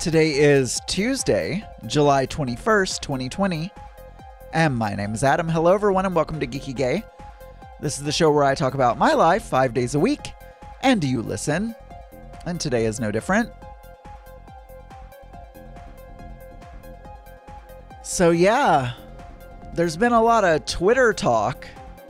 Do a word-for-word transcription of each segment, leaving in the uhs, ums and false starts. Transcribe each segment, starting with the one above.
Today is Tuesday, July twenty-first, twenty twenty, and my name is Adam. Hello everyone and welcome to Geeky Gay. This is the show where I talk about my life five days a week, and you listen, and today is no different. So yeah, there's been a lot of Twitter talk.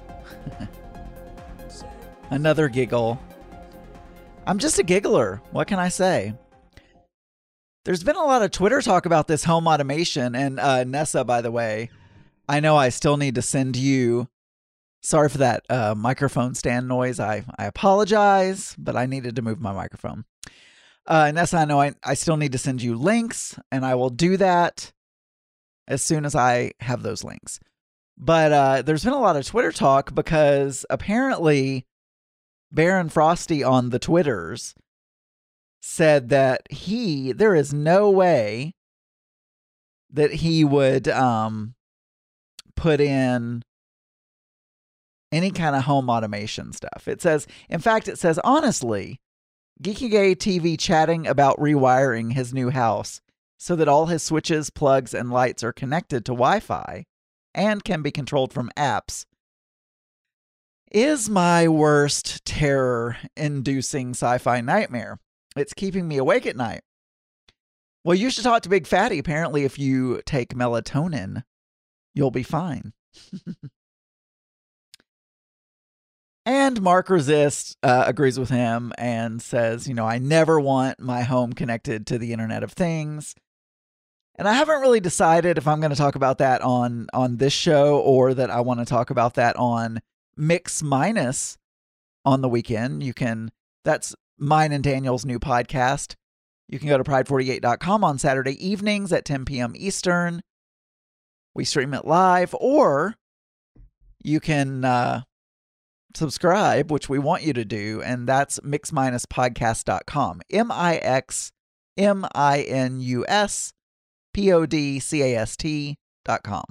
Another giggle. I'm just a giggler, what can I say? There's been a lot of Twitter talk about this home automation, and uh, Nessa, by the way, I know I still need to send you, sorry for that uh, microphone stand noise, I, I apologize, but I needed to move my microphone. Uh, Nessa, I know I, I still need to send you links, and I will do that as soon as I have those links. But uh, there's been a lot of Twitter talk because apparently Baron Frosty on the Twitters said that he, there is no way that he would um, put in any kind of home automation stuff. It says, in fact, it says, honestly, Geeky Gay T V chatting about rewiring his new house so that all his switches, plugs, and lights are connected to Wi-Fi and can be controlled from apps is my worst terror-inducing sci-fi nightmare. It's keeping me awake at night. Well, you should talk to Big Fatty. Apparently, if you take melatonin, you'll be fine. And Mark Resist uh, agrees with him and says, you know, I never want my home connected to the Internet of Things. And I haven't really decided if I'm going to talk about that on, on this show or that I want to talk about that on Mix Minus on the weekend. You can, that's mine and Daniel's new podcast. You can go to pride forty-eight dot com on Saturday evenings at ten p.m. Eastern. We stream it live, or you can uh, subscribe, which we want you to do, and that's mix minus podcast dot com. M I X M I N U S P O D C A S T dot com.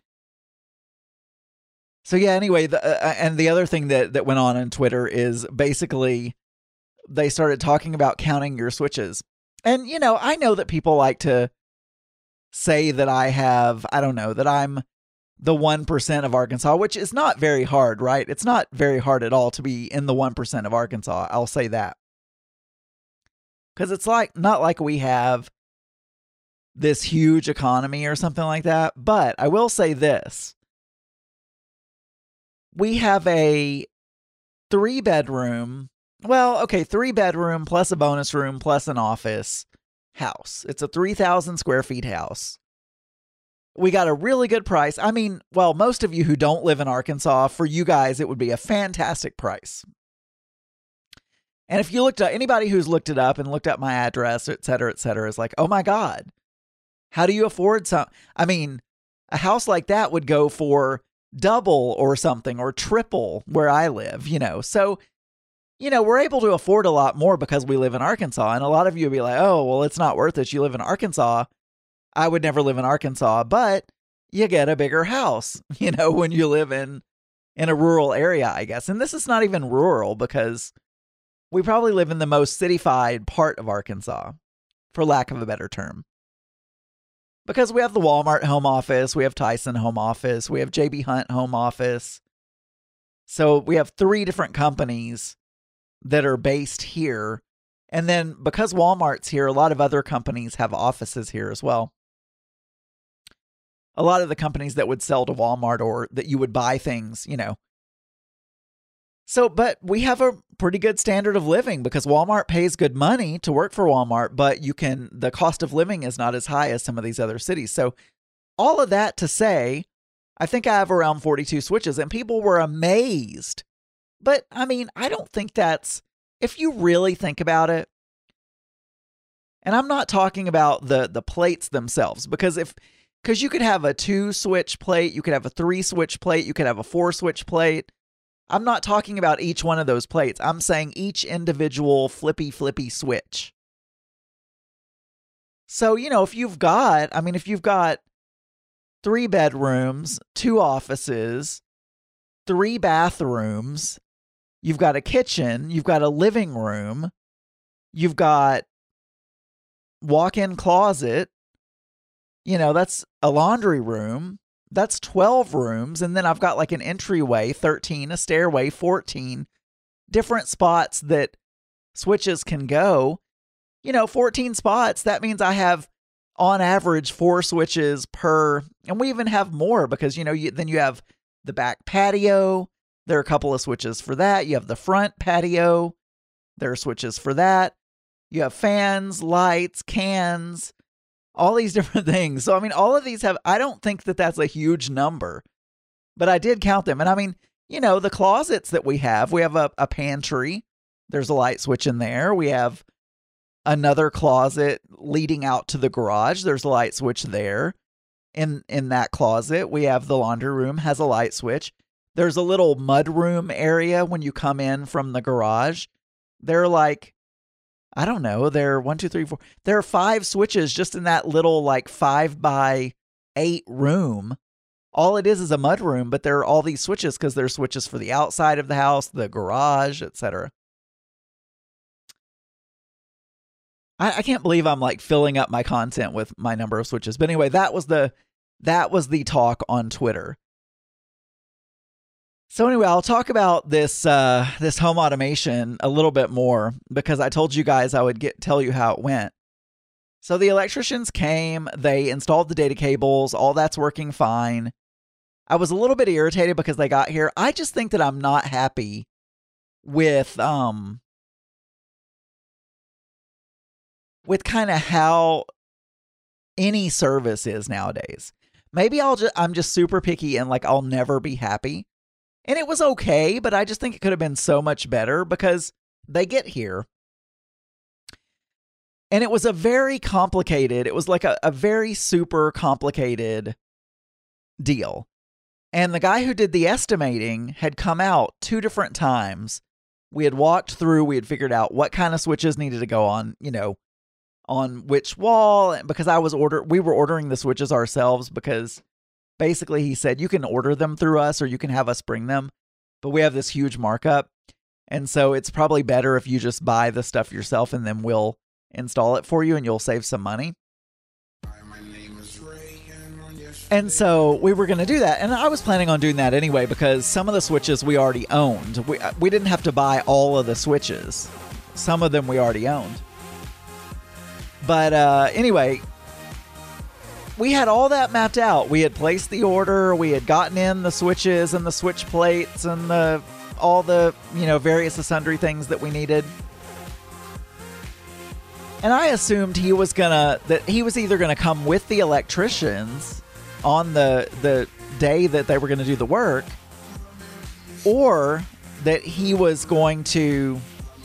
So yeah, anyway, the, uh, and the other thing that, that went on on Twitter is basically they started talking about counting your switches. And, you know, I know that people like to say that I have, I don't know, that I'm the one percent of Arkansas, which is not very hard, right? It's not very hard at all to be in the one percent of Arkansas. I'll say that. Because it's like, not like we have this huge economy or something like that. But I will say this. We have a three bedroom, well, okay, three bedroom plus a bonus room plus an office house. It's a three thousand square feet house. We got a really good price. I mean, well, most of you who don't live in Arkansas, for you guys, it would be a fantastic price. And if you looked at anybody who's looked it up and looked up my address, et cetera, et cetera, is like, oh my God, how do you afford some? I mean, a house like that would go for double or something or triple where I live, you know. So, you know, we're able to afford a lot more because we live in Arkansas. And a lot of you will be like, oh, well, it's not worth it. You live in Arkansas. I would never live in Arkansas, but you get a bigger house, you know, when you live in, in a rural area, I guess. And this is not even rural because we probably live in the most cityfied part of Arkansas, for lack of a better term. Because we have the Walmart home office, we have Tyson home office, we have J B Hunt home office. So we have three different companies that are based here. And then because Walmart's here, a lot of other companies have offices here as well. A lot of the companies that would sell to Walmart or that you would buy things, you know. So, but we have a pretty good standard of living because Walmart pays good money to work for Walmart, but you can, the cost of living is not as high as some of these other cities. So all of that to say, I think I have around forty-two switches and people were amazed. But I mean, I don't think that's, if you really think about it, and I'm not talking about the, the plates themselves, because if, because you could have a two switch plate, you could have a three switch plate, you could have a four switch plate. I'm not talking about each one of those plates. I'm saying each individual flippy flippy switch. So, you know, if you've got, I mean, if you've got three bedrooms, two offices, three bathrooms, you've got a kitchen, you've got a living room, you've got walk-in closet. You know, that's a laundry room. That's twelve rooms. And then I've got like an entryway, thirteen, a stairway, fourteen, different spots that switches can go. You know, fourteen spots. That means I have, on average, four switches per, and we even have more because, you know, you, then you have the back patio. There are a couple of switches for that. You have the front patio. There are switches for that. You have fans, lights, cans, all these different things. So, I mean, all of these have, I don't think that that's a huge number, but I did count them. And I mean, you know, the closets that we have, we have a, a pantry. There's a light switch in there. We have another closet leading out to the garage. There's a light switch there. In, in that closet, we have the laundry room, has a light switch. There's a little mud room area when you come in from the garage. They're like, I don't know, there are one, two, three, four. There are five switches just in that little like five by eight room. All it is is a mud room, but there are all these switches because there are switches for the outside of the house, the garage, et cetera. I, I can't believe I'm like filling up my content with my number of switches. But anyway, that was the that was the talk on Twitter. So anyway, I'll talk about this uh, this home automation a little bit more because I told you guys I would get tell you how it went. So the electricians came, they installed the data cables, all that's working fine. I was a little bit irritated because they got here. I just think that I'm not happy with um with kind of how any service is nowadays. Maybe I'll just I'm just super picky and like I'll never be happy. And it was okay, but I just think it could have been so much better because they get here. And it was a very complicated, it was like a, a very super complicated deal. And the guy who did the estimating had come out two different times. We had walked through, we had figured out what kind of switches needed to go on, you know, on which wall, because I was order we were ordering the switches ourselves because basically he said you can order them through us or you can have us bring them, but we have this huge markup. And so it's probably better if you just buy the stuff yourself and then we'll install it for you and you'll save some money. And so we were going to do that. And I was planning on doing that anyway because some of the switches we already owned. We, we didn't have to buy all of the switches. Some of them we already owned. But uh, anyway, we had all that mapped out. We had placed the order. We had gotten in the switches and the switch plates and the all the, you know, various sundry things that we needed. And I assumed he was gonna that he was either gonna come with the electricians on the the day that they were gonna do the work, or that he was going to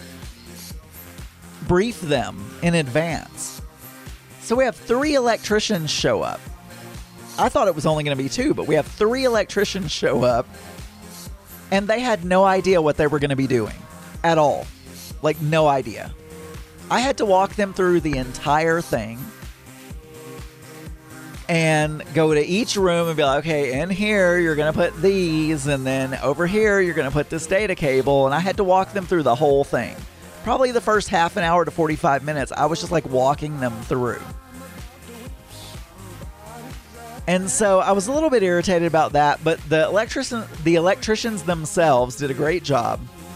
brief them in advance. So we have three electricians show up. I thought it was only going to be two, but we have three electricians show up, and they had no idea what they were going to be doing at all. Like, no idea. I had to walk them through the entire thing and go to each room and be like, okay, in here, you're going to put these, and then over here, you're going to put this data cable, and I had to walk them through the whole thing. Probably the first half an hour to forty-five minutes, I was just like walking them through. And so I was a little bit irritated about that, but the electrician, the electricians themselves did a great job.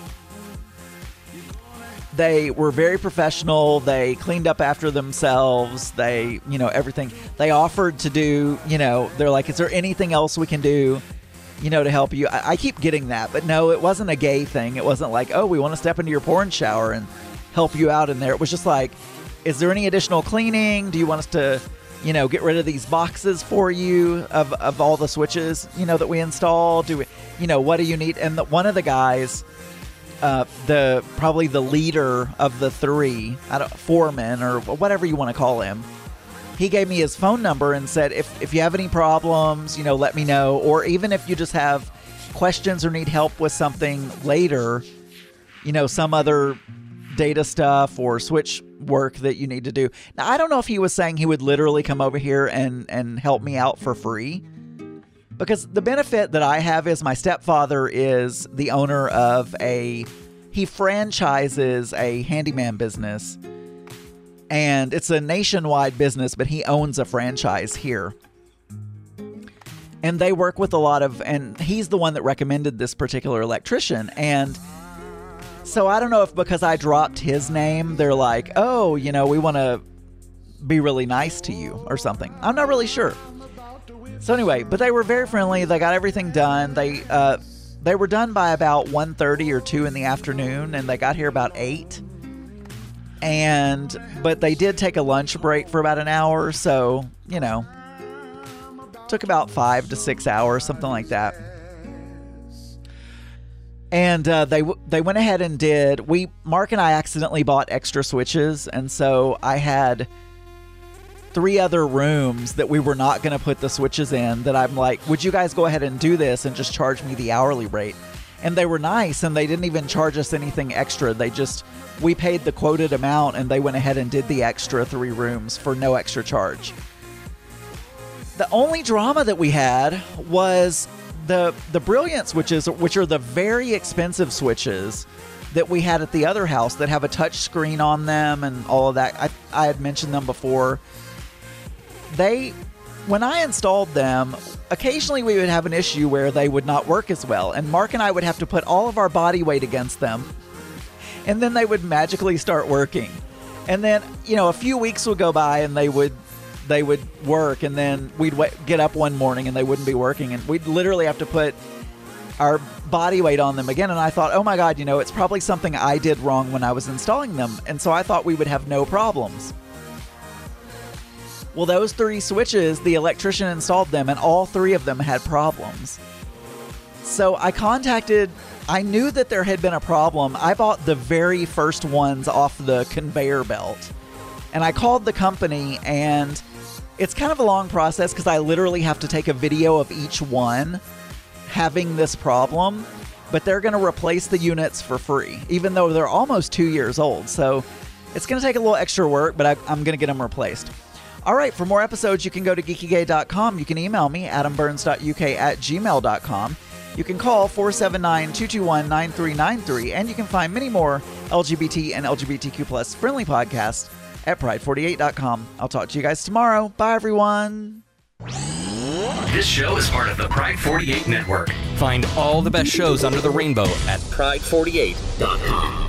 They were very professional. They cleaned up after themselves. They, you know, everything. They offered to do, you know, they're like, is there anything else we can do, you know, to help you? I, I keep getting that, but no, it wasn't a gay thing. It wasn't like, oh, we want to step into your porn shower and help you out in there. It was just like, is there any additional cleaning? Do you want us to, you know, get rid of these boxes for you of, of all the switches, you know, that we install? Do we, you know, what do you need? And the, one of the guys, uh, the probably the leader of the three, I don't, foreman or whatever you want to call him, he gave me his phone number and said, if, if you have any problems, you know, let me know. Or even if you just have questions or need help with something later, you know, some other data stuff or switch work that you need to do. Now, I don't know if he was saying he would literally come over here and, and help me out for free. Because the benefit that I have is my stepfather is the owner of a, he franchises a handyman business And it's a nationwide business, but he owns a franchise here. And they work with a lot of, and he's the one that recommended this particular electrician. And so I don't know if because I dropped his name, they're like, oh, you know, we want to be really nice to you or something. I'm not really sure. So anyway, but they were very friendly. They got everything done. They uh, they were done by about one thirty or two in the afternoon, and they got here about eight. And, but they did take a lunch break for about an hour. So, you know, took about five to six hours, something like that. And uh, they they went ahead and did, we, Mark and I accidentally bought extra switches. And so I had three other rooms that we were not going to put the switches in that I'm like, would you guys go ahead and do this and just charge me the hourly rate? And they were nice, and they didn't even charge us anything extra. They just, we paid the quoted amount, and they went ahead and did the extra three rooms for no extra charge. The only drama that we had was the the Brilliant switches, which are the very expensive switches that we had at the other house that have a touch screen on them and all of that. I, I had mentioned them before. They, when I installed them, occasionally we would have an issue where they would not work as well. And Mark and I would have to put all of our body weight against them. And then they would magically start working. And then, you know, a few weeks would go by and they would they would work. And then we'd w- get up one morning and they wouldn't be working. And we'd literally have to put our body weight on them again. And I thought, oh my God, you know, it's probably something I did wrong when I was installing them. And so I thought we would have no problems. Well, those three switches, the electrician installed them, and all three of them had problems. So I contacted, I knew that there had been a problem. I bought the very first ones off the conveyor belt. And I called the company, and it's kind of a long process because I literally have to take a video of each one having this problem. But they're going to replace the units for free, even though they're almost two years old. So it's going to take a little extra work, but I, I'm going to get them replaced. All right, for more episodes, you can go to geeky gay dot com. You can email me, adam burns dot u k at gmail dot com. You can call four seven nine, two two one, nine three nine three, and you can find many more L G B T and L G B T Q plus friendly podcasts at pride forty-eight dot com. I'll talk to you guys tomorrow. Bye, everyone. This show is part of the Pride forty-eight Network. Find all the best shows under the rainbow at pride forty-eight dot com.